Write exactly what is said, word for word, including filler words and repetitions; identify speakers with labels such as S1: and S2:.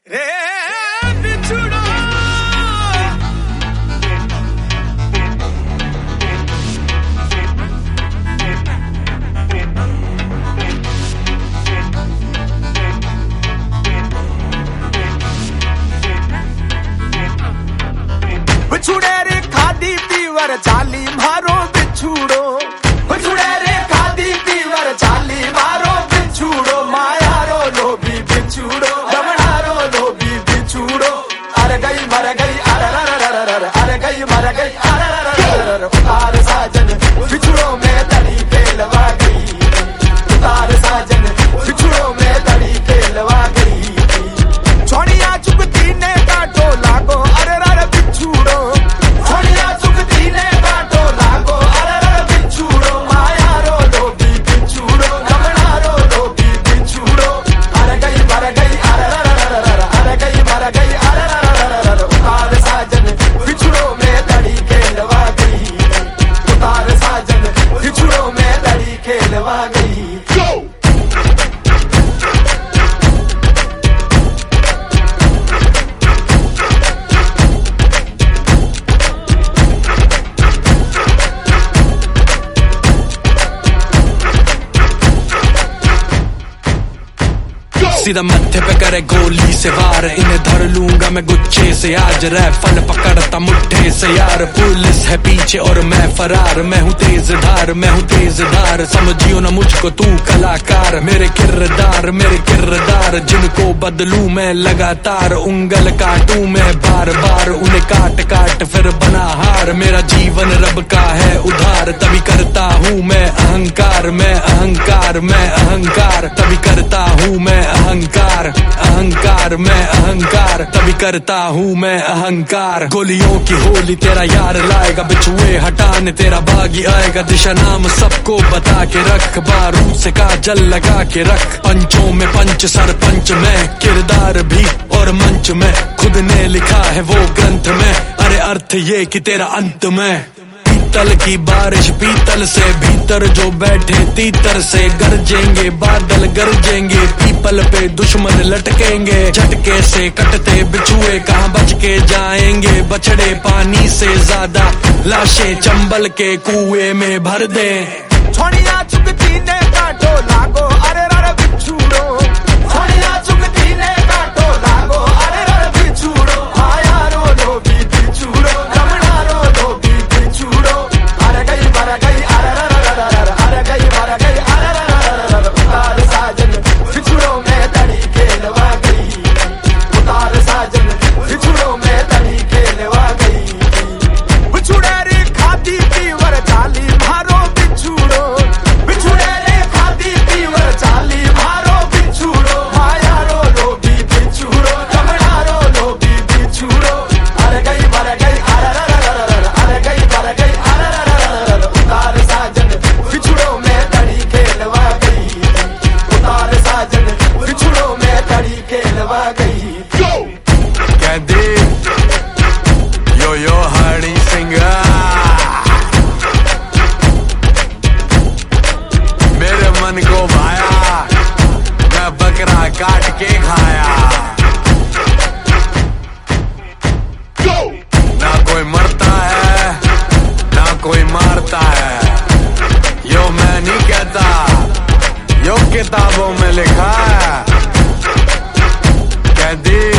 S1: रे बिछुड़ो बिछुड़े रे खादी पीवर चाली मारो बिछुड़ो बिछुड़े रे खादी पीवर चाली मारो बिछुड़ो माया रो लोभी बिछुड़ो रमणारो लोभी बिछुड़ो अरे गई मर गई अरे अरे गई मर गई अरे उतार साजन बिछुड़ो में तड़ी पेलवा गई उतार साजन बिछुड़ो में तड़ी पेलवा गई छोड़िया चुकती ने काटो लागो अरे अरे बिछुड़ो छोड़िया चुकती ने काटो लागो अरे अरे बिछुड़ो माया रो लोभी बिछुड़ो रमणा रो लोभी बिछुड़ो अरे गई मर गई अरे अरे गई मर गई अरे उतार साजन बिछुड़ो में तड़ी खेलवा गई उतार साजन बिछुड़ो में तड़ी खेलवा गई।
S2: सीधा मत्थे पे करे गोली से वार, इन्हें धर लूंगा मैं गुच्छे से आज रैफल पकड़ता मुट्ठे से यार। पुलिस है पीछे और मैं फरार, मैं हूँ तेज धार मैं हूँ तेज धार। समझियो ना मुझको तू कलाकार, मेरे किरदार मेरे किरदार जिनको बदलूं मैं लगातार। उंगल काटूं मैं बार बार उन्हें काट काट फिर बना हार। मेरा जीवन रब का है उधार, तभी करता हूँ मैं अहंकार मैं अहंकार मैं अहंकार तभी करता हूँ मैं अहंकार अहंकार मैं अहंकार तभी करता हूँ मैं अहंकार। गोलियों की होली तेरा यार लाएगा, बिछुए हटाने तेरा बागी आएगा। दिशा नाम सबको बता के रख, बारूद से काजल लगा के रख। पंचों में पंच सरपंच में, किरदार भी और मंच में खुद ने लिखा है वो ग्रंथ में। अरे अर्थ ये कि तेरा अंत में पीतल की बारिश पीतल से भीतर जो बैठे तीतर से गरजेंगे बादल गरजेंगे। पीपल पे दुश्मन लटकेंगे झटके से कटते बिछुए कहाँ बच के जाएंगे। बछड़े पानी से ज्यादा लाशें चंबल के कुएं में भर दे।
S1: छोड़िया चुकती ने काटो लागो अरे अरे बिछुड़ो छोड़िया चुकती ने काटो लागो अरे अरे बिछुड़ो माया रो लोभी बिछुड़ो रमणा रो लोभी बिछुड़ो अरे गई मर गई अरे अरे गई मर गई अरे उतार साजन बिछुड़ो में तड़ी खेलवा गई उतार साजन बिछुड़ो में तड़ी खेलवा गई। बिछुड़े रे खादी पीवर चाली मारो बिछुड़ो बिछुड़े रे खादी पीवर चाली मारो बिछुड़ो माया रो लोभी बिछुड़ो रमणा रो लोभी बिछुड़ो अरे गई मर गई अरे गई मर गई अरे उतार साजन बिछुड़ो में तड़ी खेलवा गई उतार साजन बिछुड़ो में तड़ी खेलवा गई।
S2: कहती यो यो हनी सिंह मेरे मन को भाया, मैं बकरा काट के खाया। ना कोई मरता है ना कोई मारता है, यो मैं नहीं कहता यो किताबों में लिखा है। कहती